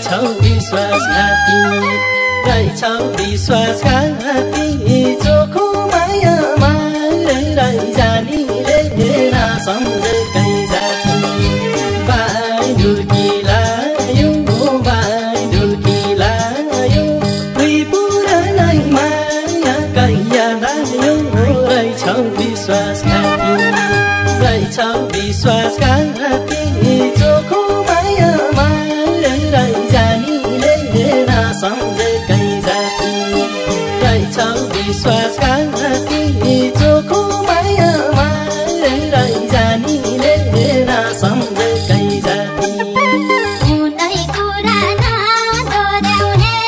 रहेछौ विश्वासघाती रहेछौ विश्वासघाती चोखो मायामा जानीले नसम्झेकै जाति बाई ढुकी लायो दुई पुरानै माया कैया लायो रहेछौ विश्वासघाती रहेछौ विश्वासघाती चोखो मायामा जानीले नसम्झेकै जाति रहेछौ विश्वासघाती चोखो मायामा जानीले नसम्झेकै जाति कुनै कुरा नदोहोऱ्याउने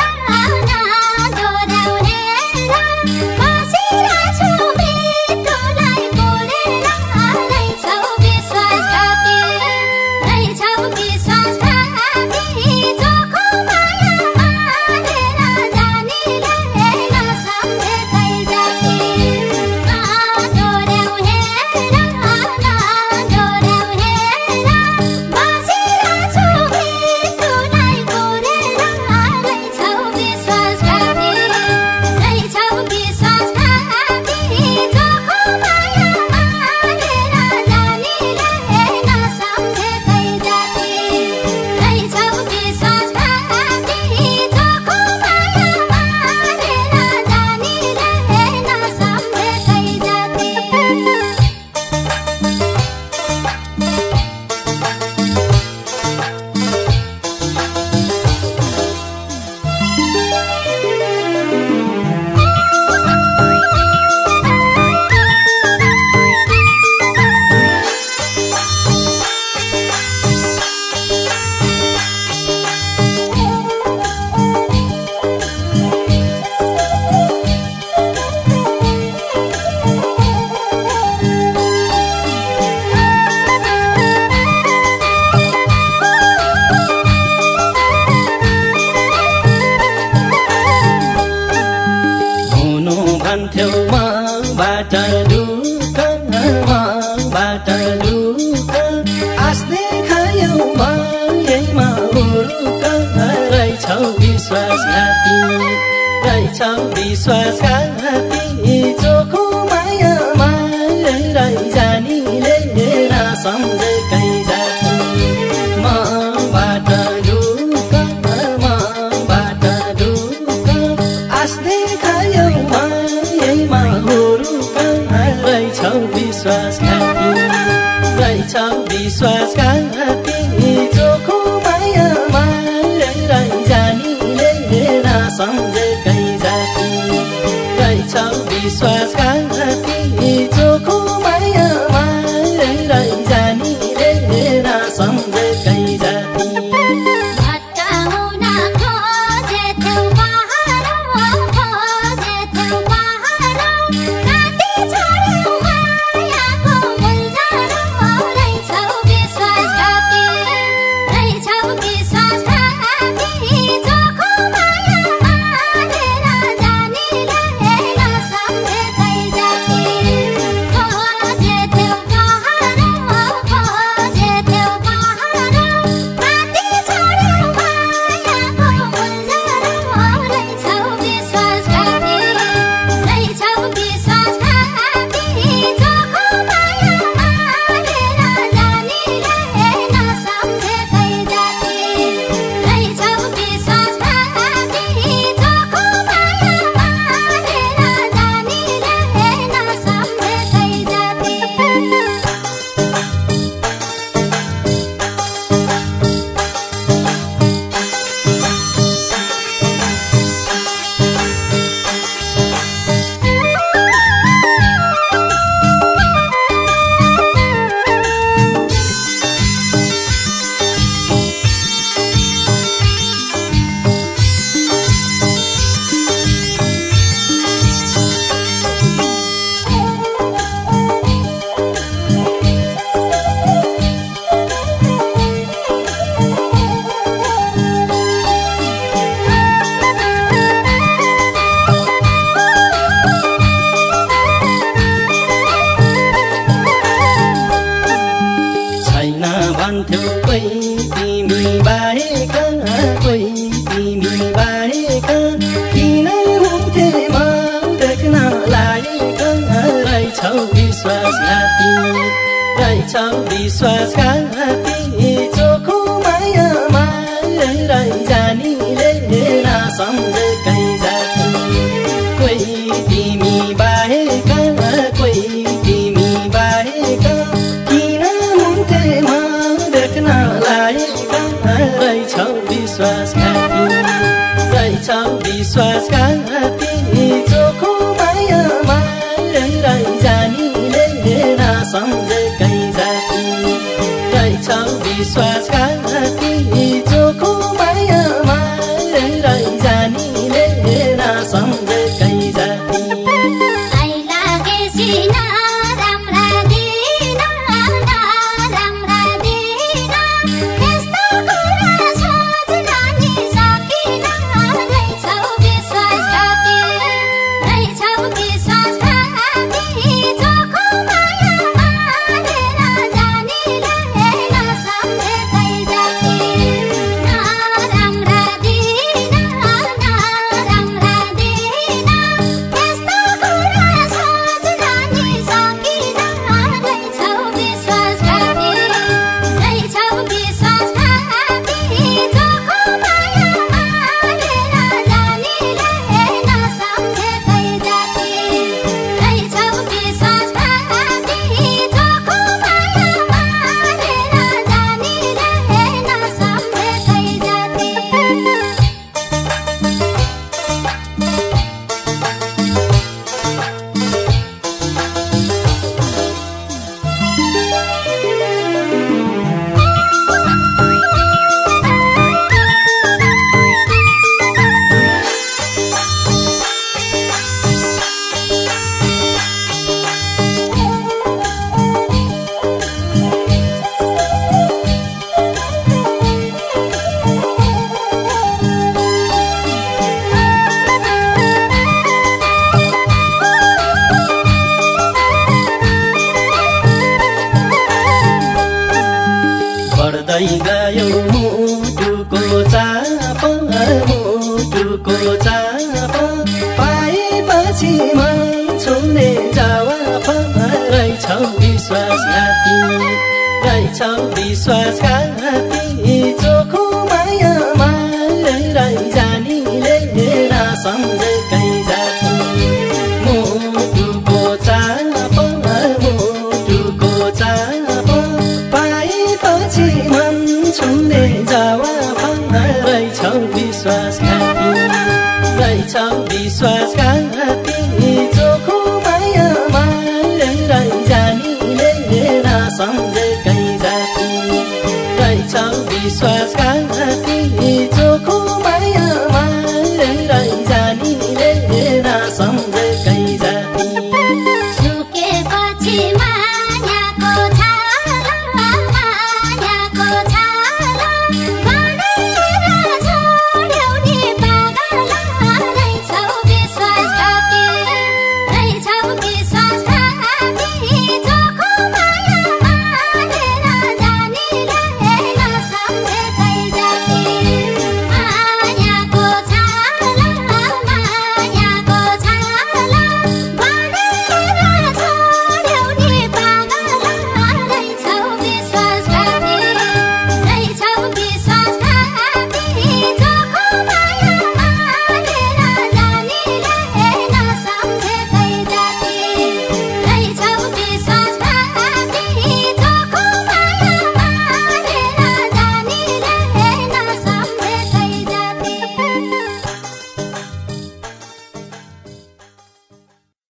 बसिरहेछु मृत्युलाई कोरेर रहेछौ विश्वासघाती चोखो मायामा जानीले नसम्झेकै जाति भन्थ्यौ मबाट लुक आस्ने खायौ मायैमा हुरुक रहेछौ विश्वासघाती चोखो मायामा जानीले नसम्झेकै जाति मबाट लुक आस्ने खायौ मायैमा हुरुक रहेछौ विश्वासघाती चोखो मायामा जानीले नसम्झेकै जाति रहेछौ विश्वासघाती चोखो मायामा जानीले नसम्झेकै जाति भन्थ्यो कोही तिमी बाहेका कोही तिमी बाहेका किन हुन्थे म देख्न लागेका रहेछौ विश्वासघाती रहेछौ विश्वासघाती चोखो माया मारेरै जानीले नसम्झेकै जाति कोही तिमी बाहेका कोही तिमी बाहेका किन हुन्थे म देख्न लागेका रहेछौ विश्वासघाती रहेछौ विश्वासघाती चोखो माया मारेरै जानीले नसम्झेकै जाति रहेछौ विश्वासघाती चोखो माया मारेरै जानीले नसम्झेकै जाति बढ्दै गयो मुटुको चाप पाएपछि मन छुने जवाफ रहेछौ विश्वासघाती रहेछौ विश्वासघाती चोखो माया मारेरै जानीले नसम्झेकै जाति मुटुको चाप पाएपछि मन छुने जवाफ रहेछौ विश्वासघाती रहेछौ विश्वासघाती चोखो माया मारेरै जानीले नसम्झेकै जाति रहेछौ विश्वासघाती